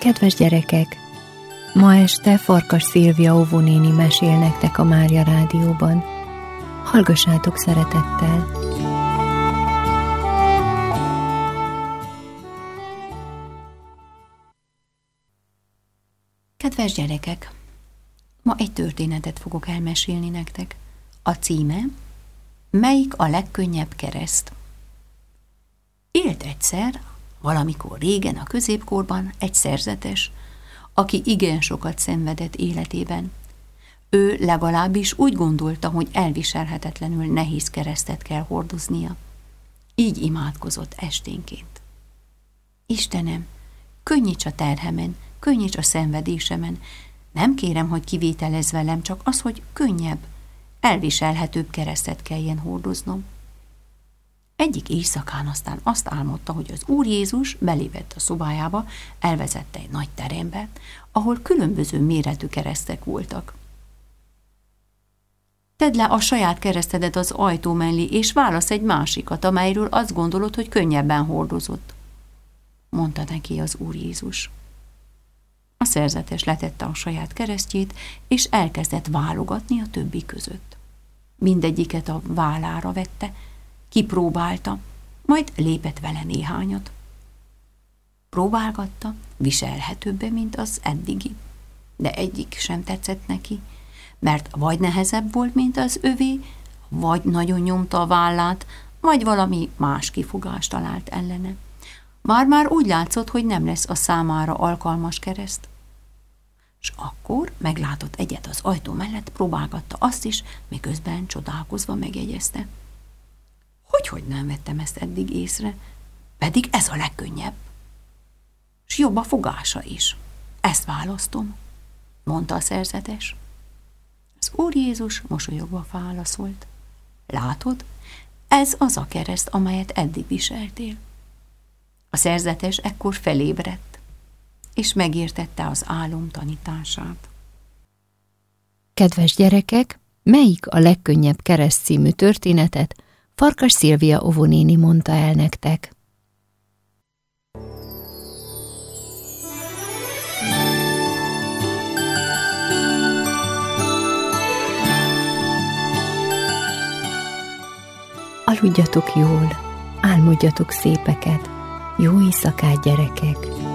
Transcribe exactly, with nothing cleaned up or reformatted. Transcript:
Kedves gyerekek! Ma este Farkas Szilvia óvónéni mesél nektek a Mária Rádióban. Hallgassátok szeretettel! Kedves gyerekek! Ma egy történetet fogok elmesélni nektek. A címe: Melyik a legkönnyebb kereszt? Élt egyszer, valamikor régen a középkorban egy szerzetes, aki igen sokat szenvedett életében. Ő legalábbis úgy gondolta, hogy elviselhetetlenül nehéz keresztet kell hordoznia. Így imádkozott esténként. Istenem, könnyíts a terhemen, könnyíts a szenvedésemen, nem kérem, hogy kivételezz velem, csak az, hogy könnyebb, elviselhetőbb keresztet kelljen hordoznom. Egyik éjszakán aztán azt álmodta, hogy az Úr Jézus belépett a szobájába, elvezette egy nagy terembe, ahol különböző méretű keresztek voltak. Tedd le a saját keresztedet az ajtó mellé, és válasz egy másikat, amelyről azt gondolod, hogy könnyebben hordozott, mondta neki az Úr Jézus. A szerzetes letette a saját keresztjét, és elkezdett válogatni a többi között. Mindegyiket a vállára vette, kipróbálta, majd lépett vele néhányat. Próbálgatta, viselhetőbbe, mint az eddigi, de egyik sem tetszett neki, mert vagy nehezebb volt, mint az övé, vagy nagyon nyomta a vállát, vagy valami más kifogást talált ellene. Már-már úgy látszott, hogy nem lesz a számára alkalmas kereszt. S akkor meglátott egyet az ajtó mellett, próbálgatta azt is, miközben csodálkozva megjegyezte: Hogyhogy nem vettem ezt eddig észre, pedig ez a legkönnyebb. S jobb a fogása is. Ezt választom, mondta a szerzetes. Az Úr Jézus mosolyogva válaszolt: Látod, ez az a kereszt, amelyet eddig viseltél. A szerzetes ekkor felébredt, és megértette az álom tanítását. Kedves gyerekek, melyik a legkönnyebb kereszt című történetet Farkas Szilvia óvónéni mondta el nektek. Aludjatok jól, álmodjatok szépeket, jó éjszakát, gyerekek!